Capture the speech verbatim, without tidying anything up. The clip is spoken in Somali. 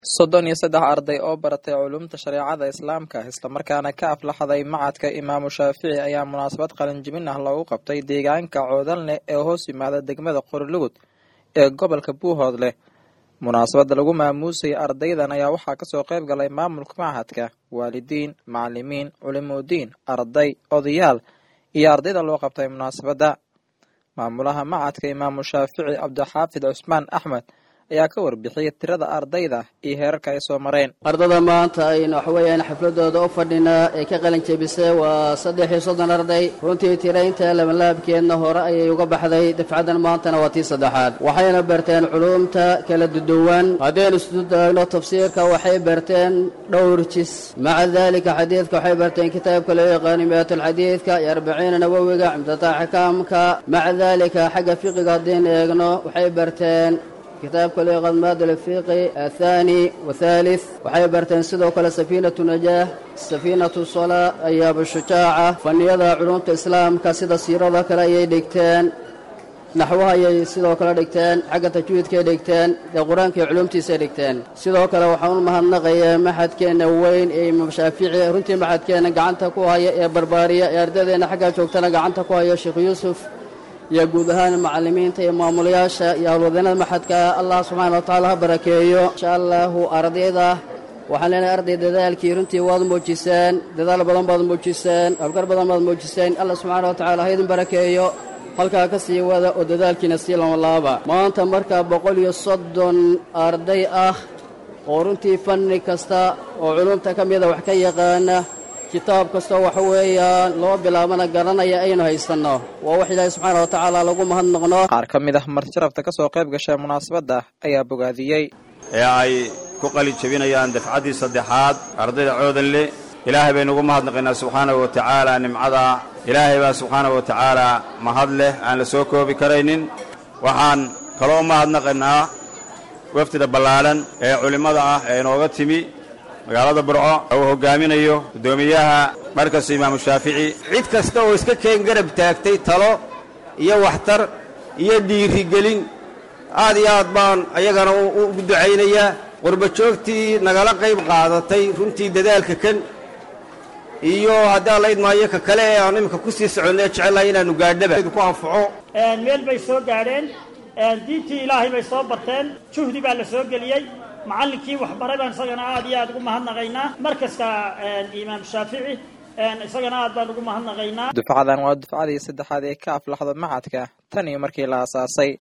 soddon iyo saddex arday oo baratay culuumta shareecada islaamka isla markaana ka aflaxday macadka Imaamu Shaafici ayaa munaasabad qalin jebin ah lagu qabtay deegaanka Coodalne ee hoos yimaada degmada Qorlugud ee gobolka Buuhoodle. Munaasabada lagu maamuusay ardaydan ayaa waxaa ka soo qayb galay maamulka macadka, waalidiin, macallimiin, culimooyin, arday, odayaal iyo ardayda loo qabtay munaasabada. Maamulaha macadka Imaamu Shaafici Cabdixaafid Cusmaan Axmed ayaa ka warbixiyay tirada ardayda iyo heerarka ay soo mareen. ardada maanta ayna wax weeyaan xafladooda u fadhinaa ee ka qalin jebisay waa saddex iyo soddon arday. runtii tiraynta labanlaabkeedna hore ayay uga baxday, dafcadan maantana waa tii saddexaad. waxayna barteen culuumta kala duwan. haddaynu isu taagno tafsiirka waxay barteen dhowr jis. maca daalika xadiidka waxay barteen kitaabka loo yaqaano mi'atul xadiidka iyo arbaciina nawawiga, cumdataa xikaamka. maca daalika xagga fiqiga haddaynu eegno waxay barteen كتاب كل يقض مادة الفقه الثاني والثالث. وحي برتين سيدو كلا سفينة نجاح، سفينة الصلاة، أياب الشجاعة، فنيضا علوم الإسلام كسيدة سيرة كلا يدكتين، نحوها يسيدو كلا دكتين، حق تجويد كي دكتين، القرآن كي علوم تيسي دكتين. سيدو كلا وحاول مهنغي محد كينا وين اي مشافعي رنتي محد كينا قعنتكوها يا بربارية يا ردادين حقا شوكتنا قعنتكوها يا شيخ يوسف يا جود هان المعلمين تي مامولياشا يا ولدنا المحدك الله سبحانه وتعالى بركيه إن شاء الله أرضيدا وحلنا أرضي دذال كيرنتي واض موجسان دذال بدن بدن موجسان أفكار بدن بدن موجسان الله سبحانه وتعالى هيدا بركيه halka ka sii wada oo dadaalkiina sii lama laaba maanta marka boqol iyo soddon arday ah oo runtii fanni kasta oo culuumta kamida wax ka yaqaana كتاب كسته وحويا لو بلا من garanaya aynu haysano waa wax Ilaahay subhanahu wa ta'ala lagu mahadnaqno. qaar kamid ah martirafta ka soo qayb gashay munaasabada ayaa bogaadiyay ee ay ku qalin jabinayaan dafcadii saddexaad ardayda Coodalne. Ilaahay baynu ugu mahadnaqaynaa subhanahu wa ta'ala nimcada. Ilaahay baa subhanahu wa ta'ala mahad leh aan la soo koobi karaynin. waxaan kaloo mahadnaqaynaa wafdida balaalan ee culimada ah ee inooga timi magaalada Burco oo hogaaminayo gudoomiyaha markaas Imaamu Shaafici. cid kasta oo iska keen garab taagtay talo iyo waxtar iyo dhiirigelin aad iyo aad baan ayagana u ducaynayaa. qurba joogtii nagala qayb qaadatay runtii dadaalka kan iyo hadaa la idmaayo ka kale aan imka ku sii soconay jecelahay inaanu gaadhaba ku anfaco. een meel bay soo gaareen, een diintii Ilaahay bay soo barteen, juhdi baa la soo galiyay. macallinkii wax baray baan isagana aad iyo aad ugu mahadnaqaynaa. markasta Imaam Shaafici isagana aad baan ugu mahadnaqaynaa. dufcadan waa dufcadii saddexaad ee ka aflaxdo macadka tan iyo markii la aasaasay.